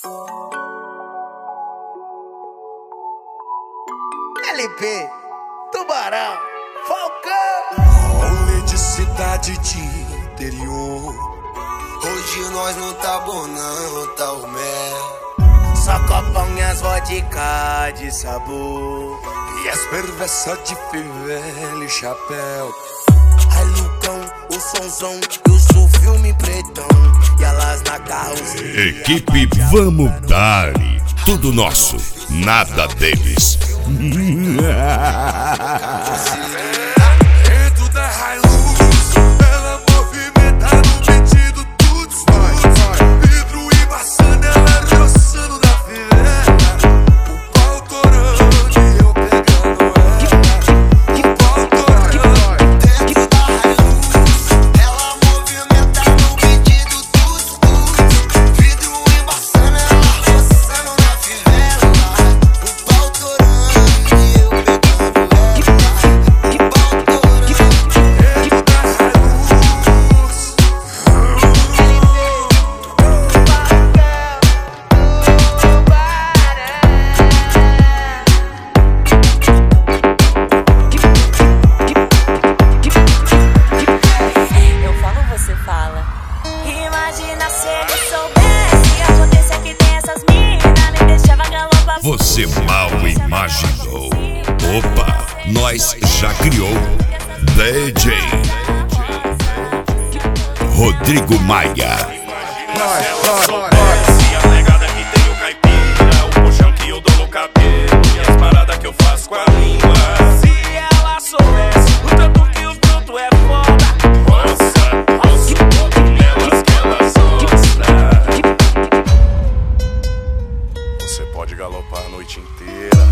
LP, Tubarão, Falcão. Rolê de cidade de interior. Hoje nós não tá bom não, tá o mel. Só copão e as vodka de sabor. E as perversas de fivela e chapéu. Aí Lucão, o sonzão e o filme pretão. E elas na carroceria. Equipe Vamos Dar, tudo nosso, nada deles. Dentro da Hilux, ela movimenta no pedido tudo escuro. Vidro embaçando, ela roçando na fivela. O pau torando e eu pegando ela. O pau torando. Dentro da Hilux, ela movimenta no pedido tudo escuro. Vidro embaçando, ela roçando na fivela. O pau torando e eu pegando ela. O pau torando. Dentro da Hilux. Eu falo, você fala. Imagina se ele soubesse. Acontece que tem essas minas. Me deixava galopar. Você mal imaginou. Opa, nós já criou. DJ Rodrigo Maia. Se a negada que tem o caipira, o puxão que eu dou no cabelo e as paradas que eu faço com a língua. Se ela soubesse o tanto que o fruto é foda. Roça tudo nelas que elas gostam. Você pode galopar a noite inteira.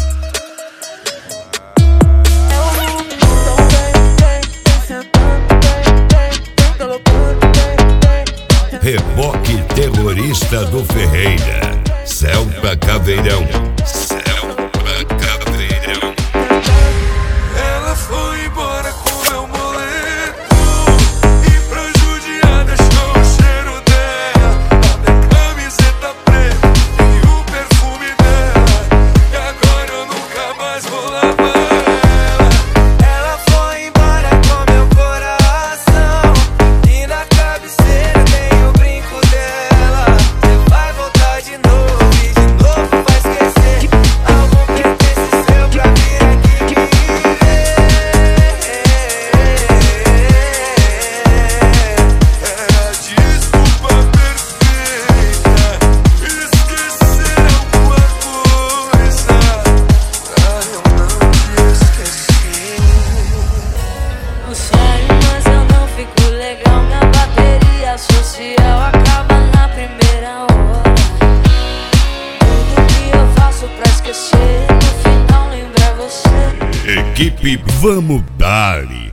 Reboque terrorista do Ferreira. Selva Caveirão. Selva Caveirão. Ela foi embora com meu moletom e pra judiar deixou o cheiro dela. A minha camiseta preta e o perfume dela. E agora eu nunca mais vou lavar ela. Ela foi embora com meu coração. E na cabeceira tem o brinco dela. Você vai voltar de novo e de novo vai esquecer. Algum pertence seu pra vir aqui me ver. É a desculpa perfeita. Esquecer alguma coisa pra eu não te esquecer. Não sério, mas eu não fico legal. Minha bateria social acaba na primeira hora. Tudo que eu faço pra esquecer, no final lembrar você. Equipe Vamos Dar.